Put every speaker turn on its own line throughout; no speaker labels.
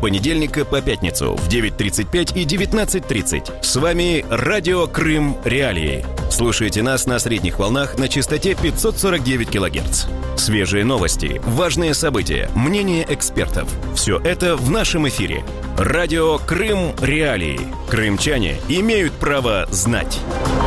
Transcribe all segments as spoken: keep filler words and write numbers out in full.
понедельника по пятницу в девять тридцать пять и девятнадцать тридцать. С вами Радио Крым Реалии. Слушайте нас на средних волнах на частоте пятьсот сорок девять килогерц. Свежие новости, важные события, мнения экспертов. Все это в нашем эфире. Радио Крым Реалии. Крымчане имеют право знать.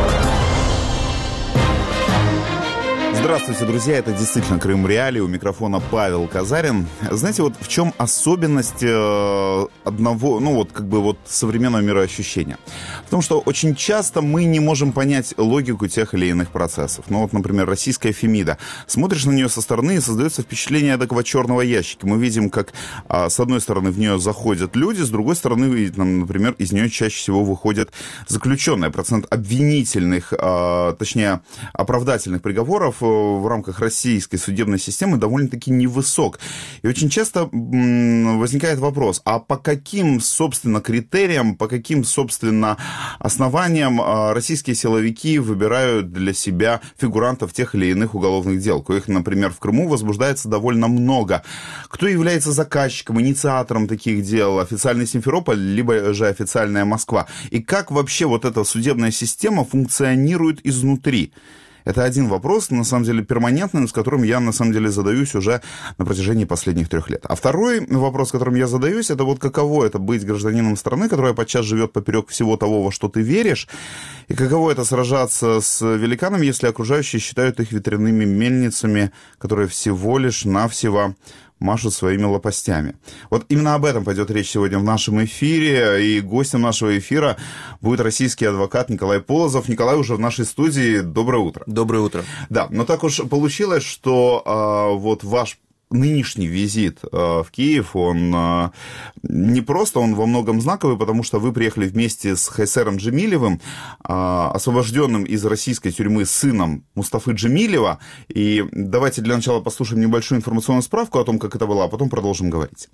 Здравствуйте, друзья, это действительно Крым Реалии, у микрофона Павел Казарин. Знаете, вот в чем особенность э, одного, ну вот как бы вот современного мироощущения? В том, что очень часто мы не можем понять логику тех или иных процессов. Ну вот, например, российская Фемида. Смотришь на нее со стороны и создается впечатление такого черного ящика. Мы видим, как э, с одной стороны в нее заходят люди, с другой стороны, там, например, из нее чаще всего выходят заключенные. Процент обвинительных, э, точнее, оправдательных приговоров в рамках российской судебной системы довольно-таки невысок. И очень часто возникает вопрос, а по каким, собственно, критериям, по каким, собственно, основаниям российские силовики выбирают для себя фигурантов тех или иных уголовных дел, коих, например, в Крыму возбуждается довольно много. Кто является заказчиком, инициатором таких дел? Официальный Симферополь, либо же официальная Москва? И как вообще вот эта судебная система функционирует изнутри? Это один вопрос, на самом деле, перманентный, с которым я, на самом деле, задаюсь уже на протяжении последних трех лет. А второй вопрос, которым я задаюсь, это вот каково это быть гражданином страны, которая подчас живет поперек всего того, во что ты веришь, и каково это сражаться с великанами, если окружающие считают их ветряными мельницами, которые всего лишь навсего машут своими лопастями. Вот именно об этом пойдет речь сегодня в нашем эфире, и гостем нашего эфира будет российский адвокат Николай Полозов. Николай уже в нашей студии. Доброе утро.
Доброе утро.
Да, но так уж получилось, что а, вот ваш нынешний визит э, в Киев, он э, не просто, он во многом знаковый, потому что вы приехали вместе с Хайсером Джемилевым, э, освобожденным из российской тюрьмы сыном Мустафы Джемилева. И давайте для начала послушаем небольшую информационную справку о том, как это было, а потом продолжим говорить.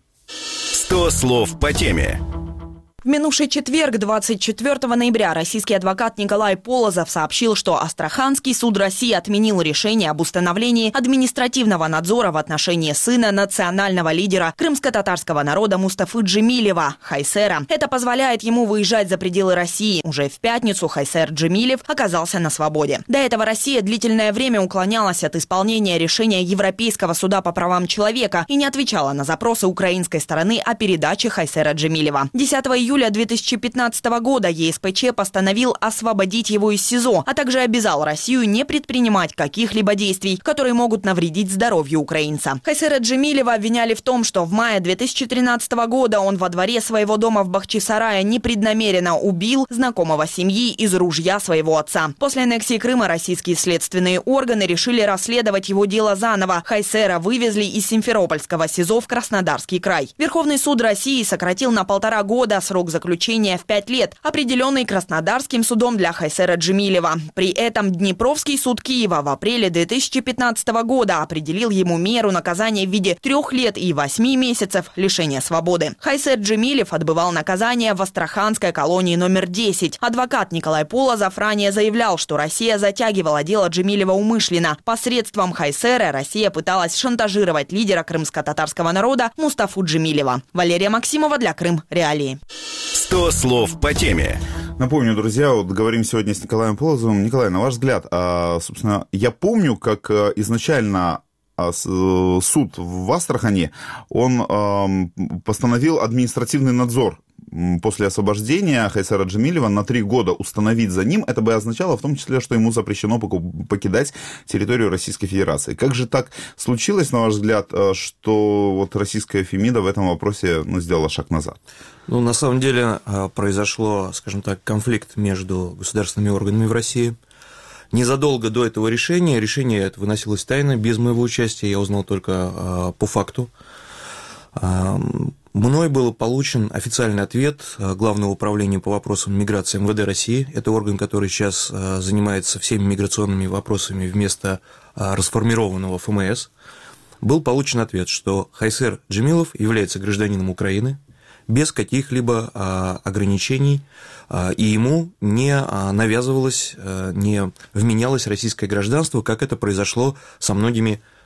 сто слов по теме.
В минувший четверг, двадцать четвёртого ноября, российский адвокат Николай Полозов сообщил, что Астраханский суд России отменил решение об установлении административного надзора в отношении сына национального лидера крымско-татарского народа Мустафы Джемилева, Хайсера. Это позволяет ему выезжать за пределы России. Уже в пятницу Хайсер Джемилев оказался на свободе. До этого Россия длительное время уклонялась от исполнения решения Европейского суда по правам человека и не отвечала на запросы украинской стороны о передаче Хайсера Джемилева. десятого июля две тысячи пятнадцатого года ЕСПЧ постановил освободить его из СИЗО, а также обязал Россию не предпринимать каких-либо действий, которые могут навредить здоровью украинца. Хайсера Джемилева обвиняли в том, что в мае две тысячи тринадцатого года он во дворе своего дома в Бахчисарае непреднамеренно убил знакомого семьи из ружья своего отца. После аннексии Крыма российские следственные органы решили расследовать его дело заново. Хайсера вывезли из Симферопольского СИЗО в Краснодарский край. Верховный суд России сократил на полтора года срок заключения в пять лет, определенный Краснодарским судом для Хайсера Джемилева. При этом Днепровский суд Киева в апреле две тысячи пятнадцатого года определил ему меру наказания в виде трех лет и восьми месяцев лишения свободы. Хайсер Джемилев отбывал наказание в Астраханской колонии номер десять. Адвокат Николай Полозов ранее заявлял, что Россия затягивала дело Джемилева умышленно. Посредством Хайсера Россия пыталась шантажировать лидера крымско-татарского народа Мустафу Джемилева. Валерия Максимова для Крым Реалии.
сто слов по теме.
Напомню, друзья, вот говорим сегодня с Николаем Полозовым. Николай, на ваш взгляд, а, собственно, я помню, как изначально суд в Астрахани, он а, постановил административный надзор после освобождения Хайсера Джемилева на три года установить за ним. Это бы означало в том числе, что ему запрещено покидать территорию Российской Федерации. Как же так случилось, на ваш взгляд, что вот российская Фемида в этом вопросе, ну, сделала шаг назад?
Ну, на самом деле произошло, скажем так, конфликт между государственными органами в России. Незадолго до этого решения, решение это выносилось тайно, без моего участия, я узнал только по факту. Мной был получен официальный ответ Главного управления по вопросам миграции эм вэ дэ России. Это орган, который сейчас занимается всеми миграционными вопросами вместо расформированного эф эм эс. Был получен ответ, что Хайсер Джемилев является гражданином Украины без каких-либо ограничений, и ему не навязывалось, не вменялось российское гражданство, как это произошло со многими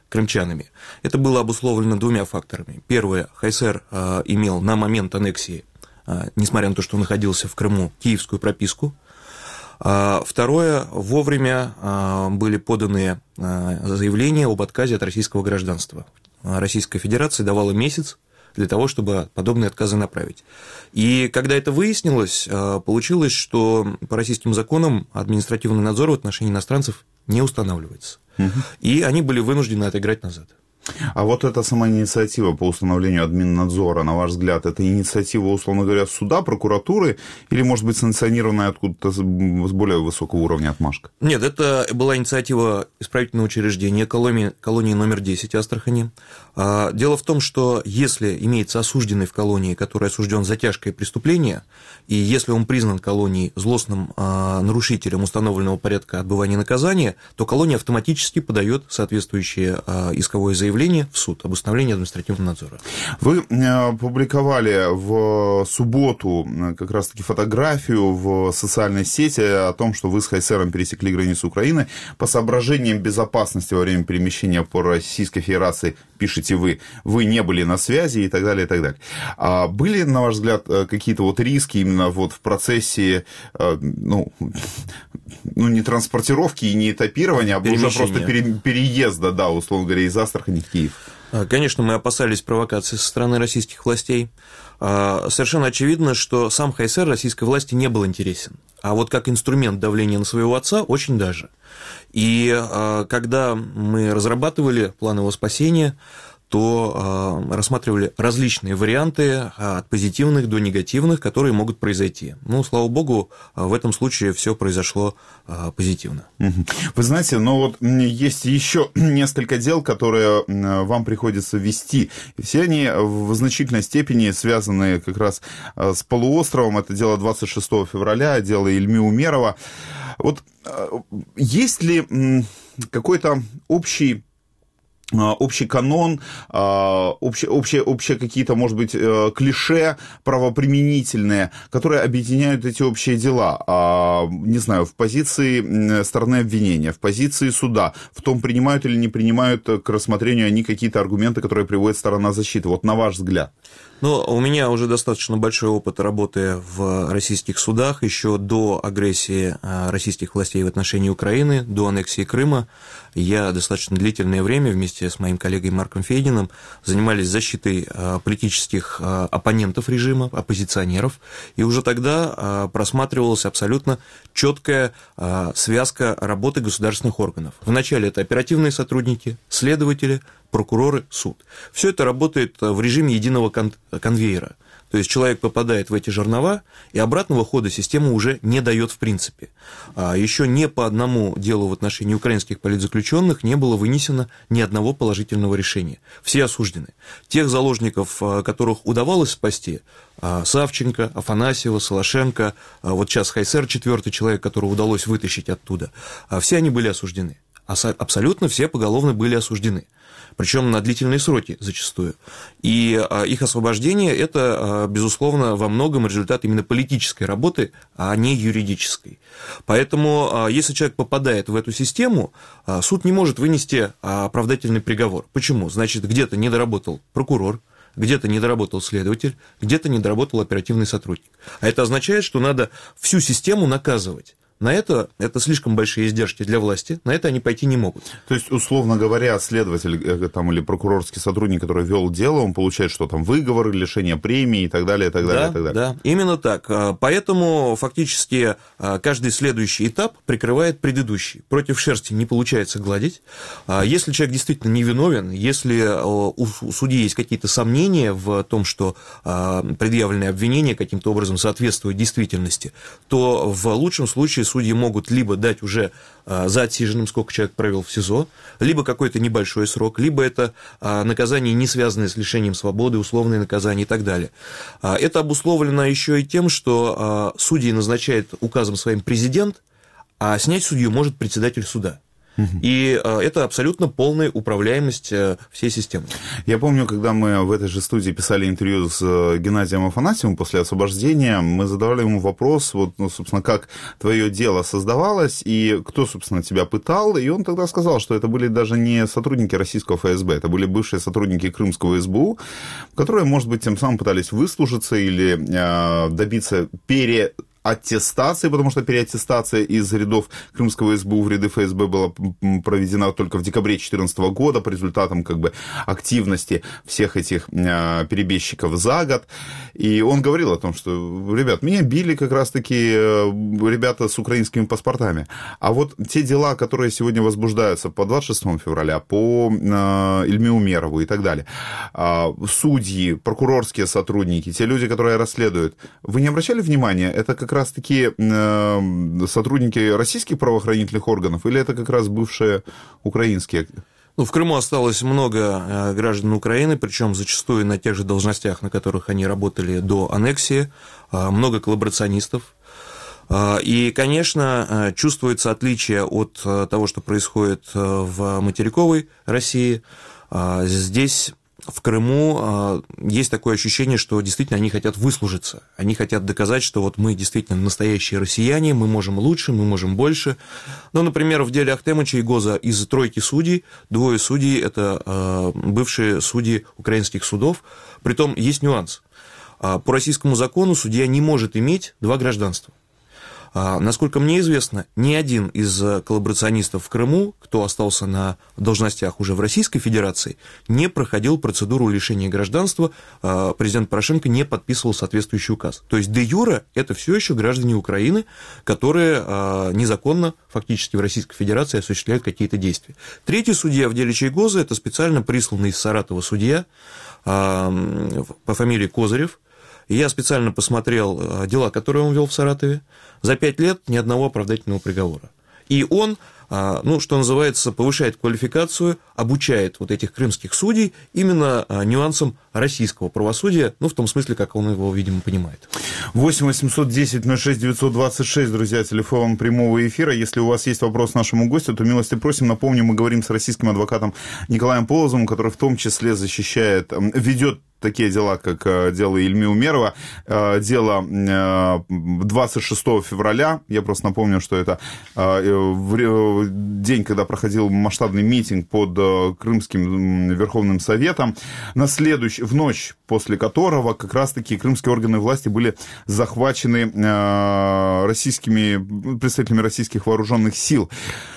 крымчанами. Это было обусловлено двумя факторами. Первое, Хайсер э, имел на момент аннексии, э, несмотря на то, что он находился в Крыму, киевскую прописку. А второе, вовремя э, были поданы э, заявления об отказе от российского гражданства. Российская Федерация давала месяц для того, чтобы подобные отказы направить. И когда это выяснилось, получилось, что по российским законам административный надзор в отношении иностранцев не устанавливается. Угу. И они были вынуждены отыграть назад.
А вот эта сама инициатива по установлению админнадзора, на ваш взгляд, это инициатива, условно говоря, суда, прокуратуры, или, может быть, санкционированная откуда-то с более высокого уровня отмашка?
Нет, это была инициатива исправительного учреждения колонии, колонии номер десять Астрахани. Дело в том, что если имеется осужденный в колонии, который осужден за тяжкое преступление, и если он признан колонией злостным нарушителем установленного порядка отбывания наказания, то колония автоматически подает соответствующее исковое заявление в суд об установлении административного надзора.
Вы публиковали в субботу как раз-таки фотографию в социальной сети о том, что вы с Хайсером пересекли границу Украины. По соображениям безопасности во время перемещения по Российской Федерации, пишете вы, вы не были на связи и так далее, и так далее. А были, на ваш взгляд, какие-то вот риски именно вот в процессе, ну, ну не транспортировки и не этапирования, а уже просто переезда, да, условно говоря, из Астрахани в Киев?
Конечно, мы опасались провокации со стороны российских властей. Совершенно очевидно, что сам Хайсер российской власти не был интересен. А вот как инструмент давления на своего отца очень даже. И когда мы разрабатывали план его спасения, то э, рассматривали различные варианты от позитивных до негативных, которые могут произойти. Ну, слава богу, в этом случае все произошло э, позитивно.
Вы знаете, но вот есть еще несколько дел, которые вам приходится вести. Все они в значительной степени связаны как раз с полуостровом. Это дело двадцать шестого февраля, дело Ильми Умерова. Вот есть ли какой-то общий общий канон, общие, общие, общие какие-то, может быть, клише правоприменительные, которые объединяют эти общие дела, не знаю, в позиции стороны обвинения, в позиции суда, в том, принимают или не принимают к рассмотрению они какие-то аргументы, которые приводит сторона защиты. Вот на ваш взгляд.
Ну, у меня уже достаточно большой опыт работы в российских судах еще до агрессии российских властей в отношении Украины, до аннексии Крыма. Я достаточно длительное время вместе с моим коллегой Марком Фейгиным занимались защитой политических оппонентов режима, оппозиционеров, и уже тогда просматривалась абсолютно четкая связка работы государственных органов. Вначале это оперативные сотрудники, следователи, прокуроры, суд. Все это работает в режиме единого кон- конвейера. То есть человек попадает в эти жернова, и обратного хода система уже не дает в принципе. А еще ни по одному делу в отношении украинских политзаключенных не было вынесено ни одного положительного решения. Все осуждены. Тех заложников, которых удавалось спасти, Савченко, Афанасьева, Солошенко, вот сейчас Хайсер, четвертый человек, которого удалось вытащить оттуда, все они были осуждены. Абсолютно все поголовно были осуждены. Причем на длительные сроки зачастую. И их освобождение – это, безусловно, во многом результат именно политической работы, а не юридической. Поэтому, если человек попадает в эту систему, суд не может вынести оправдательный приговор. Почему? Значит, где-то не доработал прокурор, где-то не доработал следователь, где-то не доработал оперативный сотрудник. А это означает, что надо всю систему наказывать. На это, это слишком большие издержки для власти, на это они пойти не могут.
То есть, условно говоря, следователь там, или прокурорский сотрудник, который вел дело, он получает что там, выговор, лишение премии и так далее, и так далее,
да,
и так далее.
Да, именно так. Поэтому фактически каждый следующий этап прикрывает предыдущий. Против шерсти не получается гладить. Если человек действительно невиновен, если у судьи есть какие-то сомнения в том, что предъявленные обвинения каким-то образом соответствуют действительности, то в лучшем случае судьи могут либо дать уже за отсиженным, сколько человек провел в СИЗО, либо какой-то небольшой срок, либо это наказание, не связанное с лишением свободы, условные наказания и так далее. Это обусловлено еще и тем, что судьи назначает указом своим президент, а снять судью может председатель суда. И это абсолютно полная управляемость всей системы.
Я помню, когда мы в этой же студии писали интервью с Геннадием Афанасьевым после освобождения, мы задавали ему вопрос, вот, ну, собственно, как твое дело создавалось и кто, собственно, тебя пытал, и он тогда сказал, что это были даже не сотрудники российского эф эс бэ, это были бывшие сотрудники крымского эс бэ у, которые, может быть, тем самым пытались выслужиться или э, добиться пере... аттестации, потому что переаттестация из рядов крымского эс бэ у в ряды эф эс бэ была проведена только в декабре две тысячи четырнадцатого года по результатам как бы активности всех этих э, перебежчиков за год. И он говорил о том, что, ребят, меня били как раз-таки э, ребята с украинскими паспортами. А вот те дела, которые сегодня возбуждаются по двадцать шестому февраля, по э, Ильме Умерову и так далее, э, судьи, прокурорские сотрудники, те люди, которые расследуют, вы не обращали внимания, это как раз таки э, сотрудники российских правоохранительных органов или это как раз бывшие украинские?
Ну, в Крыму осталось много граждан Украины, причем зачастую на тех же должностях, на которых они работали до аннексии, много коллаборационистов. И, конечно, чувствуется отличие от того, что происходит в материковой России. Здесь, в Крыму, есть такое ощущение, что действительно они хотят выслужиться. Они хотят доказать, что вот мы действительно настоящие россияне, мы можем лучше, мы можем больше. Ну, например, в деле Ахтемыча и Гоза из тройки судей, двое судей – это бывшие судьи украинских судов. Притом есть нюанс. По российскому закону судья не может иметь два гражданства. Насколько мне известно, ни один из коллаборационистов в Крыму, кто остался на должностях уже в Российской Федерации, не проходил процедуру лишения гражданства, президент Порошенко не подписывал соответствующий указ. То есть де юре это все еще граждане Украины, которые незаконно фактически в Российской Федерации осуществляют какие-то действия. Третий судья в деле Чайгоза – это специально присланный из Саратова судья по фамилии Козырев. Я специально посмотрел дела, которые он вел в Саратове. За пять лет ни одного оправдательного приговора. И он, ну, что называется, повышает квалификацию, обучает вот этих крымских судей именно нюансам российского правосудия, ну, в том смысле, как он его, видимо, понимает.
восемь восемьсот десять ноль шесть девятьсот двадцать шесть, друзья, телефон прямого эфира. Если у вас есть вопрос нашему гостю, то милости просим. Напомню, мы говорим с российским адвокатом Николаем Полозовым, который в том числе защищает, ведет такие дела, как дело Ильми Умерова, дело двадцать шестого февраля. Я просто напомню, что это день, когда проходил масштабный митинг под Крымским Верховным Советом, на следующий, в ночь после которого как раз-таки крымские органы власти были захвачены российскими, представителями российских вооруженных сил.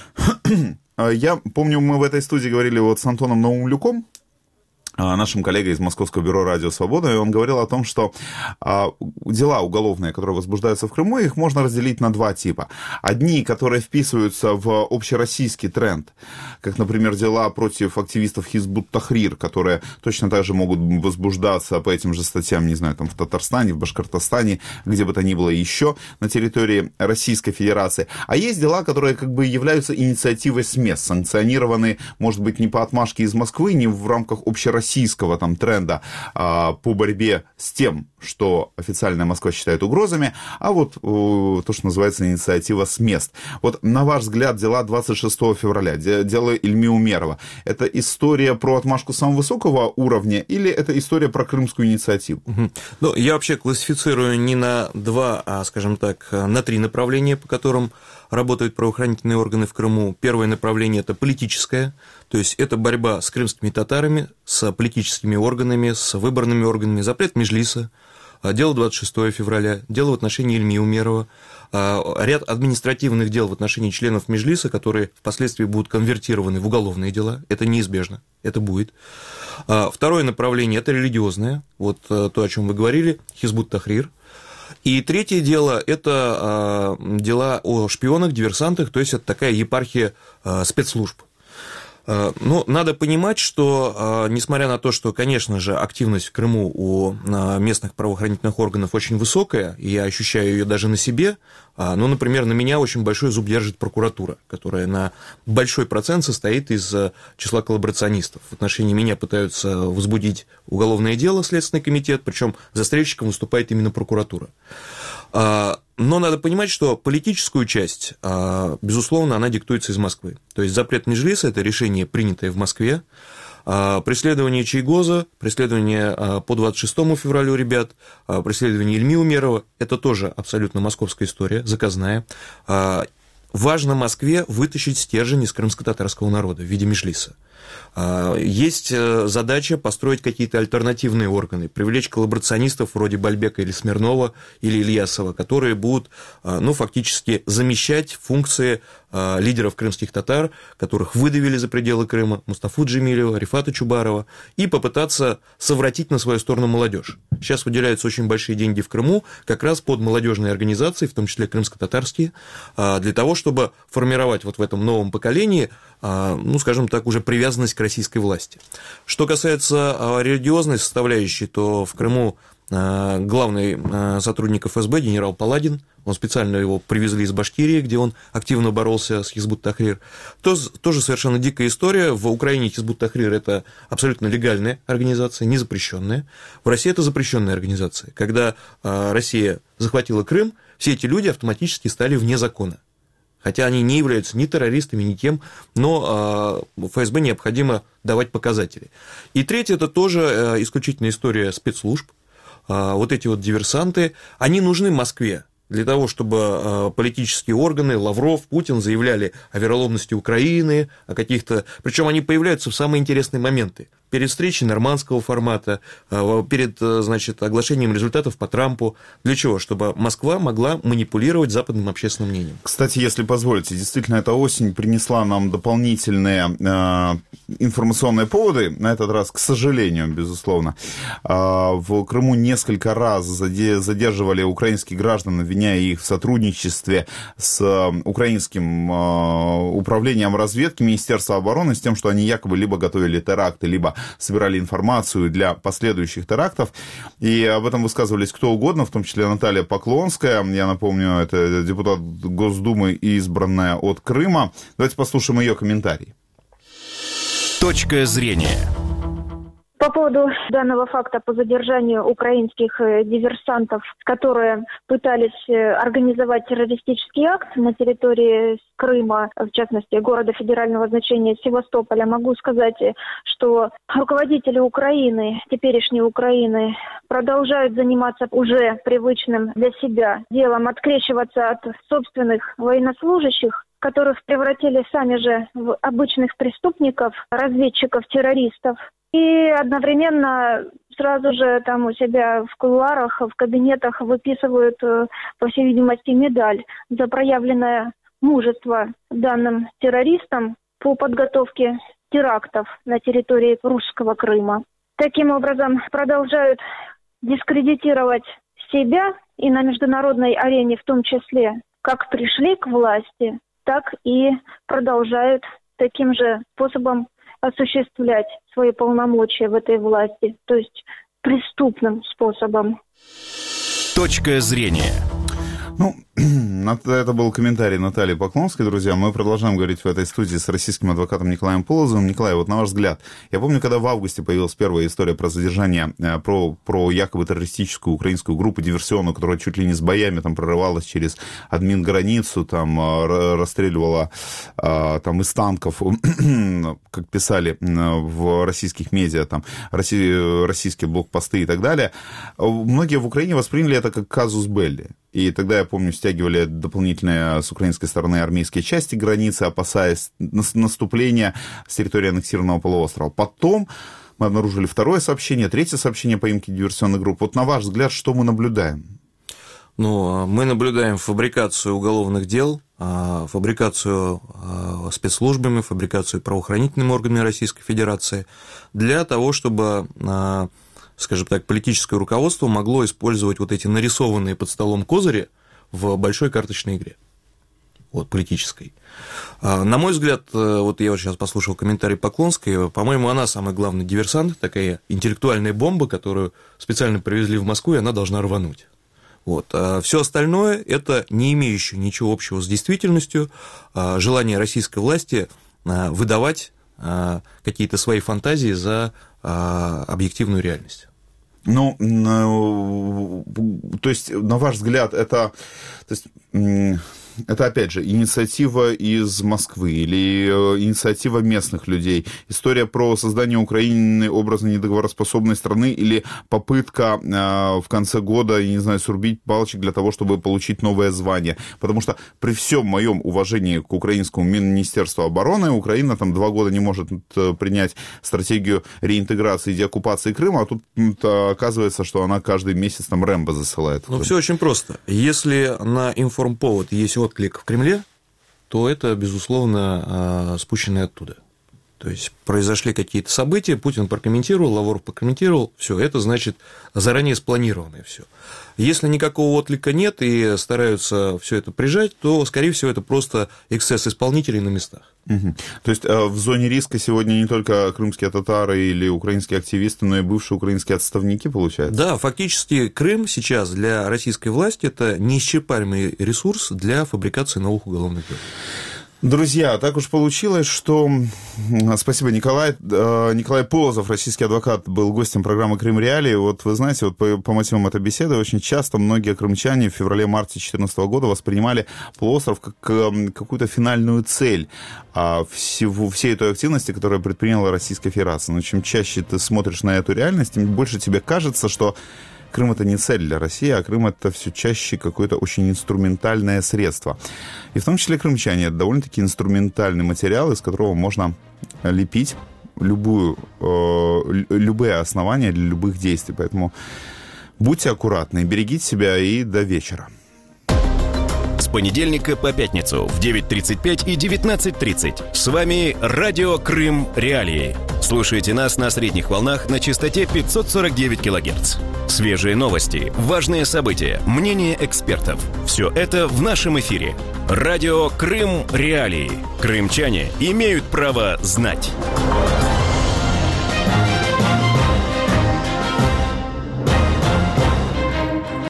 Я помню, мы в этой студии говорили вот с Антоном Наумлюком, нашим коллегой из Московского бюро «Радио Свобода», и он говорил о том, что а, дела уголовные, которые возбуждаются в Крыму, их можно разделить на два типа. Одни, которые вписываются в общероссийский тренд, как, например, дела против активистов Хизбут Тахрир, которые точно так же могут возбуждаться по этим же статьям, не знаю, там в Татарстане, в Башкортостане, где бы то ни было еще на территории Российской Федерации. А есть дела, которые как бы являются инициативой с мест, санкционированы, может быть, не по отмашке из Москвы, не в рамках общероссийского российского там тренда а, по борьбе с тем, что официальная Москва считает угрозами, а вот о, то, что называется инициатива с мест. Вот на ваш взгляд, дела двадцать шестого февраля, дело Ильми Умерова, это история про отмашку самого высокого уровня или это история про крымскую инициативу? Угу.
Ну, я вообще классифицирую не на два, а, скажем так, на три направления, по которым работают правоохранительные органы в Крыму. Первое направление – это политическое, то есть это борьба с крымскими татарами, с политическими органами, с выборными органами, запрет Меджлиса, дело двадцать шестого февраля, дело в отношении Ильми Умерова, ряд административных дел в отношении членов Меджлиса, которые впоследствии будут конвертированы в уголовные дела, это неизбежно, это будет. Второе направление – это религиозное, вот то, о чем вы говорили, Хизбут Тахрир. И третье дело – это э, дела о шпионах, диверсантах, то есть это такая епархия э, спецслужб. Э, но надо понимать, что, э, несмотря на то, что, конечно же, активность в Крыму у э, местных правоохранительных органов очень высокая, и я ощущаю ее даже на себе, э, но, например, на меня очень большой зуб держит прокуратура, которая на большой процент состоит из э, числа коллаборационистов. В отношении меня пытаются возбудить уголовное дело, Следственный комитет, причем застрельщиком выступает именно прокуратура. Но Но надо понимать, что политическую часть, безусловно, она диктуется из Москвы. То есть запрет Меджлиса – это решение, принятое в Москве. Преследование Чайгоза, преследование по двадцать шестому февраля ребят, преследование Ильми Умерова – это тоже абсолютно московская история, заказная. Важно Москве вытащить стержень из крымско-татарского народа в виде Меджлиса. Есть задача построить какие-то альтернативные органы, привлечь коллаборационистов вроде Бальбека или Смирнова или Ильясова, которые будут, ну, фактически замещать функции лидеров крымских татар, которых выдавили за пределы Крыма, Мустафу Джемилева, Рифата Чубарова, и попытаться совратить на свою сторону молодежь. Сейчас выделяются очень большие деньги в Крыму как раз под молодежные организации, в том числе крымско-татарские, для того, чтобы формировать вот в этом новом поколении, ну, скажем так, уже привязанность к российской власти. Что касается религиозной составляющей, то в Крыму главный сотрудник эф эс бэ генерал Паладин, он специально его привезли из Башкирии, где он активно боролся с Хизбут-Тахрир. Тоже совершенно дикая история. В Украине Хизбут-Тахрир – это абсолютно легальная организация, не запрещенная. В России это запрещенная организация. Когда Россия захватила Крым, все эти люди автоматически стали вне закона. Хотя они не являются ни террористами, ни кем, но эф эс бэ необходимо давать показатели. И третье – это тоже исключительно история спецслужб. Вот эти вот диверсанты, они нужны Москве для того, чтобы политические органы, Лавров, Путин заявляли о вероломности Украины, о каких-то... Причем они появляются в самые интересные моменты. Перед встречей нормандского формата, перед, значит, оглашением результатов по Трампу. Для чего? Чтобы Москва могла манипулировать западным общественным мнением.
Кстати, если позволите, действительно, эта осень принесла нам дополнительные э, информационные поводы. На этот раз, к сожалению, безусловно. Э, в Крыму несколько раз задерживали украинских граждан, обвиняя их в сотрудничестве с украинским э, управлением разведки Министерства обороны, с тем, что они якобы либо готовили теракты, либо собирали информацию для последующих терактов, и об этом высказывались кто угодно, в том числе Наталья Поклонская, я напомню, это депутат Госдумы, избранная от Крыма. Давайте послушаем ее комментарий.
Точка зрения.
По поводу данного факта по задержанию украинских диверсантов, которые пытались организовать террористический акт на территории Крыма, в частности, города федерального значения Севастополя, могу сказать, что руководители Украины, теперешней Украины, продолжают заниматься уже привычным для себя делом, открещиваться от собственных военнослужащих, которых превратили сами же в обычных преступников, разведчиков, террористов. И одновременно сразу же там у себя в кулуарах, в кабинетах выписывают, по всей видимости, медаль за проявленное мужество данным террористам по подготовке терактов на территории русского Крыма. Таким образом, продолжают дискредитировать себя и на международной арене в том числе, как пришли к власти, так и продолжают таким же способом осуществлять свои полномочия в этой власти, то есть преступным способом.
Точка зрения.
Ну, это был комментарий Натальи Поклонской, друзья. Мы продолжаем говорить в этой студии с российским адвокатом Николаем Полозовым. Николай, вот на ваш взгляд, я помню, когда в августе появилась первая история про задержание, про, про якобы террористическую украинскую группу диверсионную, которая чуть ли не с боями там прорывалась через админ-границу, там расстреливала там из танков, как писали в российских медиа, там российские блокпосты и так далее. Многие в Украине восприняли это как казус белли. И тогда, я помню, стягивали дополнительные с украинской стороны армейские части границы, опасаясь наступления с территории аннексированного полуострова. Потом мы обнаружили второе сообщение, третье сообщение по поимке диверсионных групп. Вот на ваш взгляд, что мы наблюдаем?
Ну, мы наблюдаем фабрикацию уголовных дел, фабрикацию спецслужбами, фабрикацию правоохранительными органами Российской Федерации для того, чтобы, скажем так, политическое руководство могло использовать вот эти нарисованные под столом козыри в большой карточной игре, вот, политической. На мой взгляд, вот я вот сейчас послушал комментарий Поклонской, по-моему, она самый главный диверсант, такая интеллектуальная бомба, которую специально привезли в Москву, и она должна рвануть. Вот. А все остальное – это не имеющее ничего общего с действительностью, желание российской власти выдавать какие-то свои фантазии за объективную реальность.
Ну, то есть, на ваш взгляд, это... То есть, это, опять же, инициатива из Москвы или инициатива местных людей? История про создание Украины образно недоговороспособной страны или попытка в конце года, я не знаю, срубить палочек для того, чтобы получить новое звание? Потому что при всем моем уважении к украинскому Министерству обороны, Украина там два года не может принять стратегию реинтеграции и деоккупации Крыма, а тут оказывается, что она каждый месяц там Рэмбо засылает.
Ну, все очень просто. Если на информповод есть отклик в Кремле, то это, безусловно, спущенное оттуда. То есть произошли какие-то события, Путин прокомментировал, Лавров прокомментировал, все, это значит заранее спланированное все. Если никакого отклика нет и стараются все это прижать, то, скорее всего, это просто эксцесс исполнителей на местах.
Угу. То есть в зоне риска сегодня не только крымские татары или украинские активисты, но и бывшие украинские отставники, получается?
Да, фактически Крым сейчас для российской власти – это неисчерпаемый ресурс для фабрикации новых уголовных дел.
Друзья, так уж получилось, что... Спасибо, Николай. Николай Полозов, российский адвокат, был гостем программы «Крым Реалии». Вот вы знаете, вот по, по мотивам этой беседы очень часто многие крымчане в феврале-марте две тысячи четырнадцатого года воспринимали полуостров как какую-то финальную цель всего, всей той активности, которую предприняла Российская Федерация. Но чем чаще ты смотришь на эту реальность, тем больше тебе кажется, что Крым – это не цель для России, а Крым – это все чаще какое-то очень инструментальное средство. И в том числе крымчане – это довольно-таки инструментальный материал, из которого можно лепить любую, э, любые основания для любых действий. Поэтому будьте аккуратны, берегите себя и до вечера.
С понедельника по пятницу в девять тридцать пять и девятнадцать тридцать. С вами Радио Крым Реалии. Слушайте нас на средних волнах на частоте пятьсот сорок девять килогерц. Свежие новости, важные события, мнения экспертов. Все это в нашем эфире. Радио Крым Реалии. Крымчане имеют право знать.